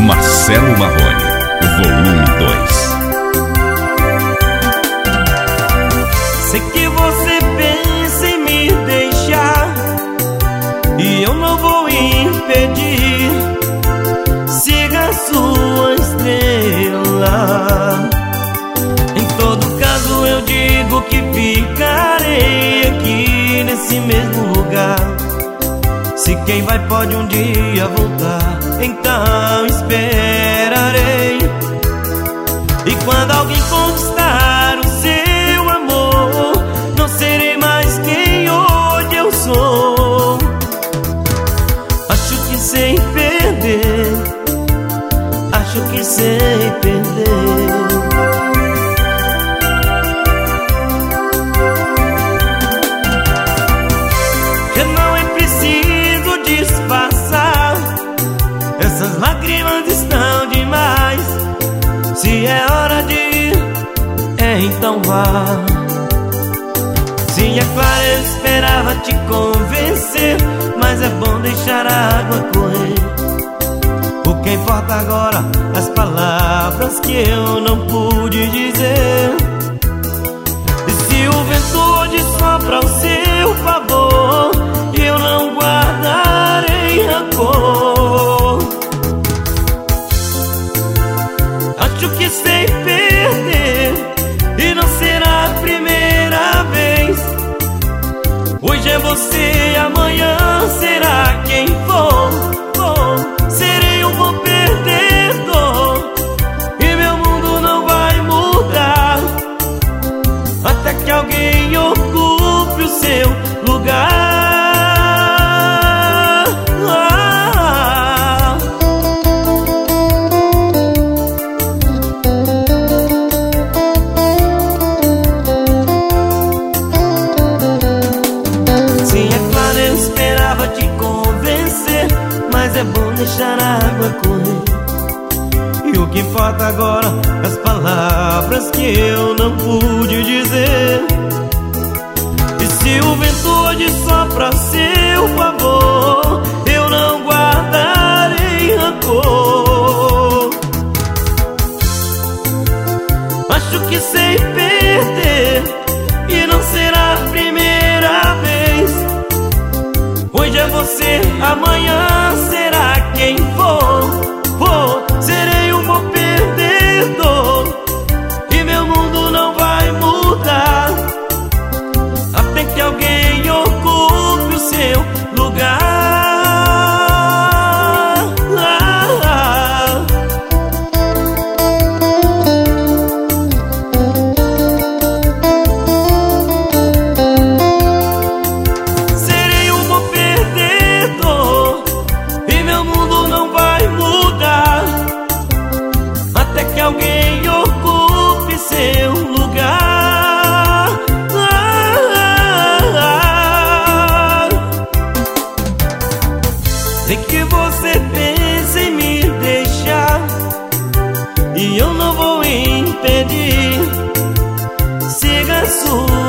Marcelo Marrone, volume 2. Sei que você pensa em me deixar e eu não vou impedir. Siga a sua estrela. Em todo caso eu digo que ficarei aqui nesse mesmo lugar. Se quem vai pode um dia voltar, então esperarei. E quando alguém conquistar o seu amor, não serei mais quem hoje eu sou. Acho que sei perder, acho que sei perder. Já não é preciso disfarçar, essas lágrimas estão demais. Se é hora de ir, então vá. Sim, é claro, eu esperava te convencer, mas é bom deixar a água correr. O que importa agora, as palavras que eu não pude dizer. E se o vento hoje sopra ao seu favor, eu não guardarei rancor. Acho que sei perder e não será a primeira vez. Hoje é você, amanhã será quem for. Serei um bom perdedor e meu mundo não vai mudar até que alguém ocupe o seu lugar. Sim, é claro, eu esperava te convencer, mas é bom deixar a água correr. E o que importa agora, as palavras que eu não pude dizer. E se o vento hoje sopra a seu favor, eu não guardarei rancor. Acho que sei perder e não será a primeira vez. Hoje é você, amanhã será quem for. Serei um bom perdedor e meu mundo não vai mudar até que alguém ocupe o seu lugar. Serei um bom perdedor e meu mundo não vai mudar até que alguém ocupe seu lugar. Sei que você pensa em me deixar e eu não vou impedir. Siga a sua